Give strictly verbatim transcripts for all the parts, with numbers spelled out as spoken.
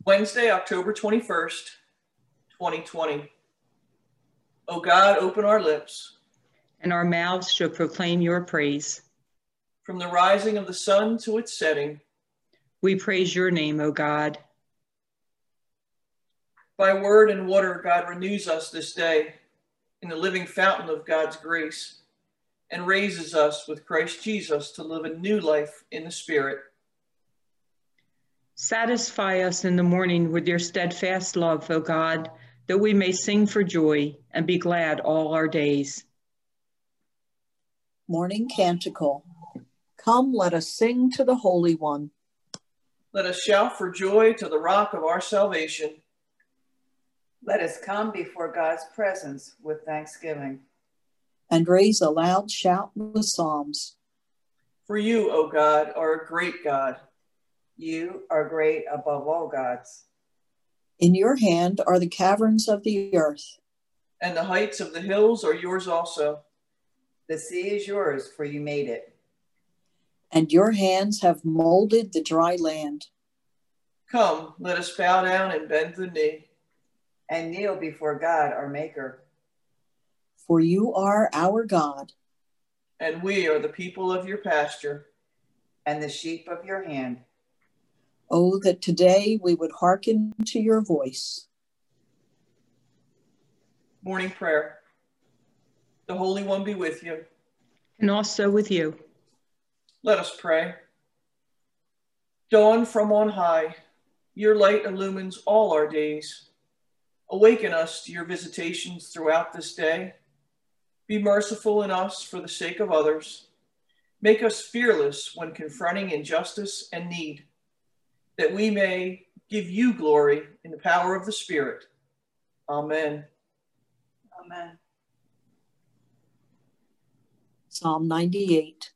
Wednesday, October twenty-first, twenty twenty. O God, open our lips, and our mouths shall proclaim your praise. From the rising of the sun to its setting, we praise your name, O God. By word and water, God renews us this day in the living fountain of God's grace, and raises us with Christ Jesus to live a new life in the Spirit. Satisfy us in the morning with your steadfast love, O God, that we may sing for joy and be glad all our days. Morning Canticle. Come, let us sing to the Holy One. Let us shout for joy to the rock of our salvation. Let us come before God's presence with thanksgiving, and raise a loud shout with psalms. For you, O God, are a great God. You are great above all gods. In your hand are the caverns of the earth, and the heights of the hills are yours also. The sea is yours, for you made it. And your hands have molded the dry land. Come, let us bow down and bend the knee, and kneel before God, our Maker. For you are our God, and we are the people of your pasture, and the sheep of your hand. Oh, that today we would hearken to your voice. Morning prayer. The Holy One be with you. And also with you. Let us pray. Dawn from on high, your light illumines all our days. Awaken us to your visitations throughout this day. Be merciful in us for the sake of others. Make us fearless when confronting injustice and need, that we may give you glory in the power of the Spirit. Amen. Amen. Psalm ninety-eight.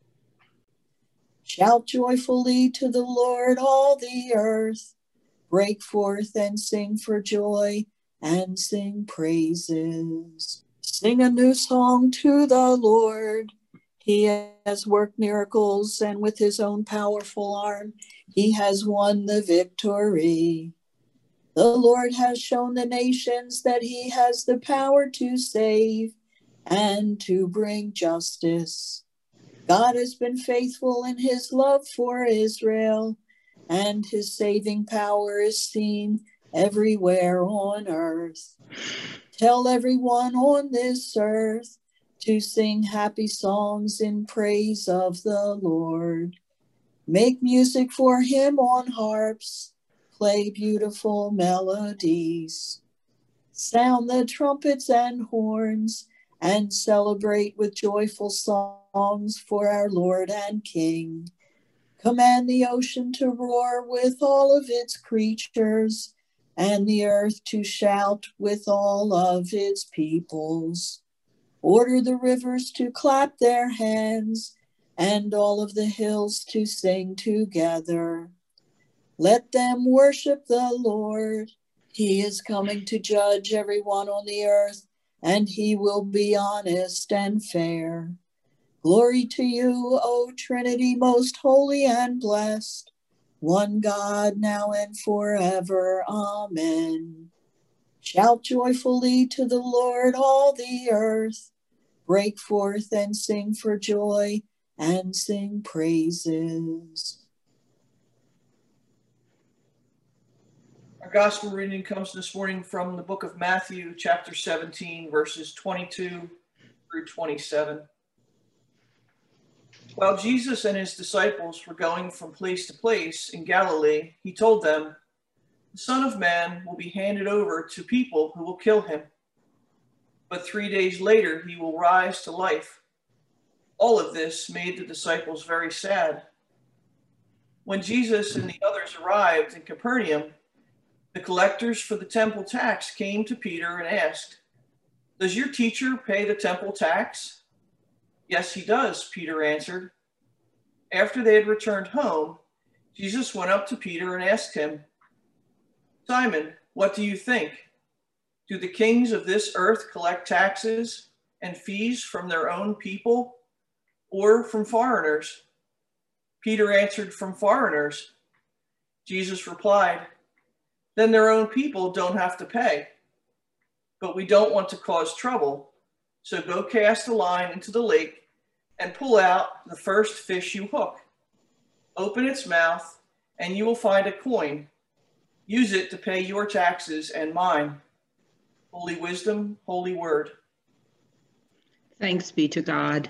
Shout joyfully to the Lord, all the earth. Break forth and sing for joy and sing praises. Sing a new song to the Lord. He has worked miracles, and with his own powerful arm, he has won the victory. The Lord has shown the nations that he has the power to save and to bring justice. God has been faithful in his love for Israel, and his saving power is seen everywhere on earth. Tell everyone on this earth to sing happy songs in praise of the Lord. Make music for him on harps, play beautiful melodies. Sound the trumpets and horns, and celebrate with joyful songs for our Lord and King. Command the ocean to roar with all of its creatures, and the earth to shout with all of its peoples. Order the rivers to clap their hands, and all of the hills to sing together. Let them worship the Lord. He is coming to judge everyone on the earth, and he will be honest and fair. Glory to you, O Trinity, most holy and blessed, one God, now and forever. Amen. Shout joyfully to the Lord, all the earth. Break forth and sing for joy and sing praises. Our gospel reading comes this morning from the book of Matthew, chapter seventeen, verses twenty-two through twenty-seven. While Jesus and his disciples were going from place to place in Galilee, he told them, "The Son of Man will be handed over to people who will kill him. But three days later, he will rise to life." All of this made the disciples very sad. When Jesus and the others arrived in Capernaum, the collectors for the temple tax came to Peter and asked, "Does your teacher pay the temple tax?" "Yes, he does," Peter answered. After they had returned home, Jesus went up to Peter and asked him, "Simon, what do you think? Do the kings of this earth collect taxes and fees from their own people or from foreigners?" Peter answered, "From foreigners." Jesus replied, Then their own people don't have to pay. But we don't want to cause trouble, so go cast a line into the lake and pull out the first fish you hook. Open its mouth, and you will find a coin. Use it to pay your taxes and mine. Holy wisdom, holy word. Thanks be to God.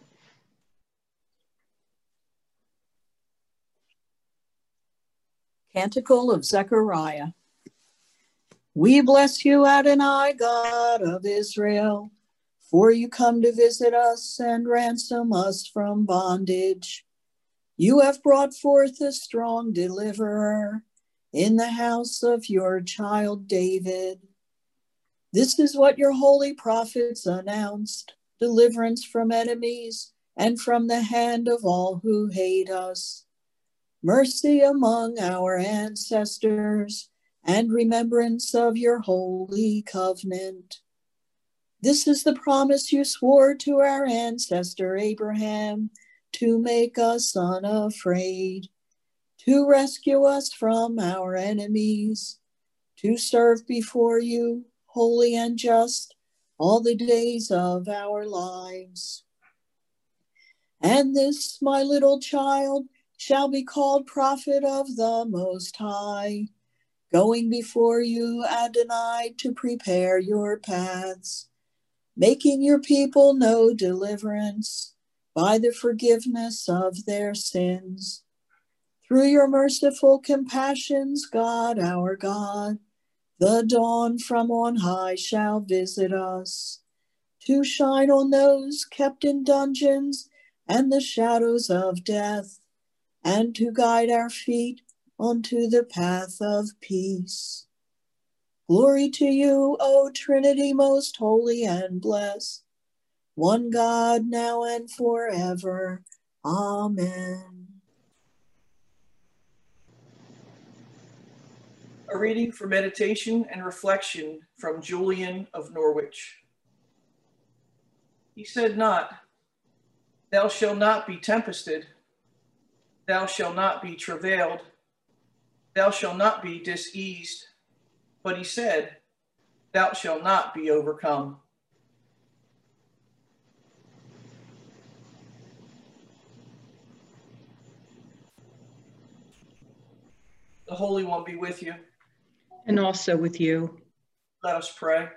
Canticle of Zechariah. We bless you, Adonai, God of Israel, for you come to visit us and ransom us from bondage. You have brought forth a strong deliverer in the house of your child David. This is what your holy prophets announced, deliverance from enemies and from the hand of all who hate us, mercy among our ancestors, and remembrance of your holy covenant. This is the promise you swore to our ancestor Abraham, to make us unafraid, to rescue us from our enemies, to serve before you, holy and just, all the days of our lives. And this, my little child, shall be called prophet of the Most High, going before you, Adonai, to prepare your paths, making your people know deliverance by the forgiveness of their sins. Through your merciful compassions, God, our God, the dawn from on high shall visit us, to shine on those kept in dungeons and the shadows of death, and to guide our feet onto the path of peace. Glory to you, O Trinity, most holy and blessed, one God, now and forever. Amen. A reading for meditation and reflection from Julian of Norwich. He said not, "Thou shalt not be tempested, thou shalt not be travailed, thou shalt not be diseased," but he said, "Thou shalt not be overcome." The Holy One be with you. And also with you. Let us pray.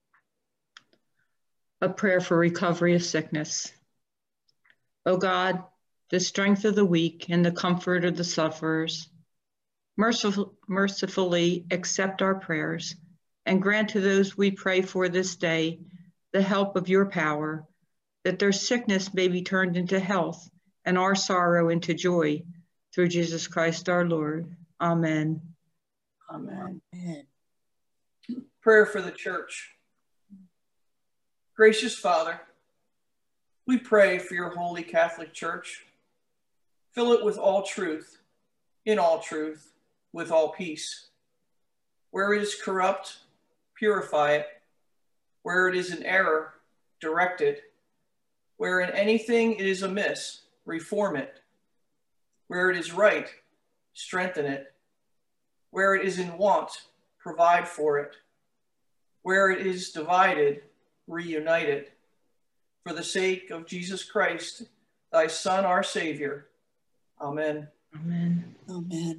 A prayer for recovery of sickness. O God, the strength of the weak and the comfort of the sufferers, merciful, mercifully accept our prayers and grant to those we pray for this day the help of your power, that their sickness may be turned into health and our sorrow into joy, through Jesus Christ our Lord. Amen. Amen. Amen. Prayer for the Church. Gracious Father, we pray for your holy Catholic Church. Fill it with all truth, in all truth, with all peace. Where it is corrupt, purify it. Where it is in error, direct it. Where in anything it is amiss, reform it. Where it is right, strengthen it. Where it is in want, provide for it. Where it is divided, reunite it. For the sake of Jesus Christ, thy Son, our Savior. Amen. Amen. Amen.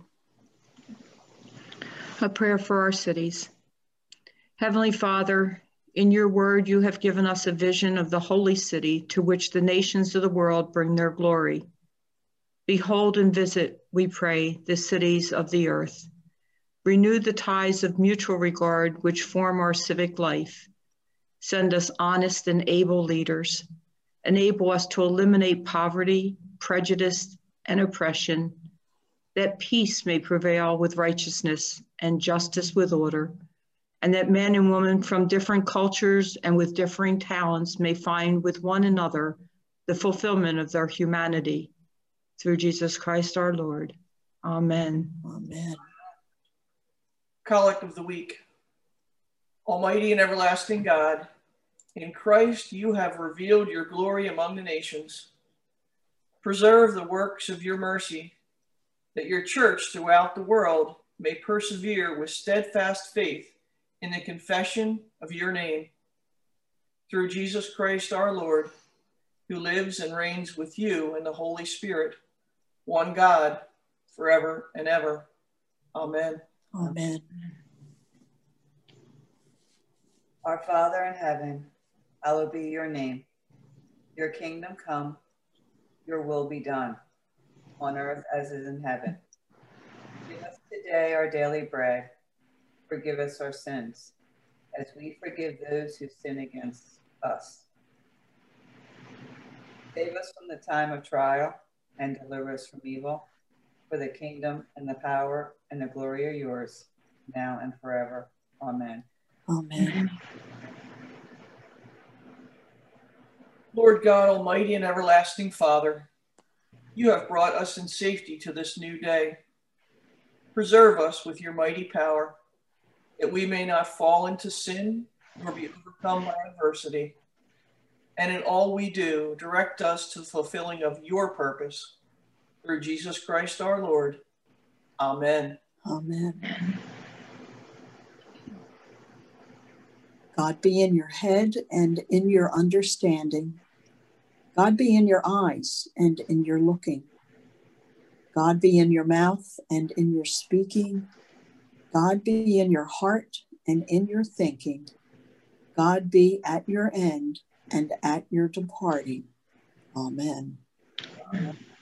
A prayer for our cities. Heavenly Father, in your word you have given us a vision of the holy city to which the nations of the world bring their glory. Behold and visit, we pray, the cities of the earth. Renew the ties of mutual regard which form our civic life. Send us honest and able leaders. Enable us to eliminate poverty, prejudice, and oppression, that peace may prevail with righteousness and justice with order, and that men and women from different cultures and with differing talents may find with one another the fulfillment of their humanity. Through Jesus Christ our Lord. Amen. Amen. Collect of the Week. Almighty and everlasting God, in Christ you have revealed your glory among the nations. Preserve the works of your mercy, that your church throughout the world may persevere with steadfast faith in the confession of your name. Through Jesus Christ our Lord, who lives and reigns with you in the Holy Spirit, one God, forever and ever. Amen. Amen. Our Father in heaven, hallowed be your name. Your kingdom come, your will be done, on earth as it is in heaven. Give us today our daily bread. Forgive us our sins, as we forgive those who sin against us. Save us from the time of trial, and deliver us from evil. For the kingdom and the power and the glory are yours, now and forever. Amen. Amen. Lord God, almighty and everlasting Father, you have brought us in safety to this new day. Preserve us with your mighty power, that we may not fall into sin nor be overcome by adversity. And in all we do, direct us to the fulfilling of your purpose. Through Jesus Christ our Lord. Amen. Amen. God be in your head and in your understanding. God be in your eyes and in your looking. God be in your mouth and in your speaking. God be in your heart and in your thinking. God be at your end and at your departing. Amen. Amen.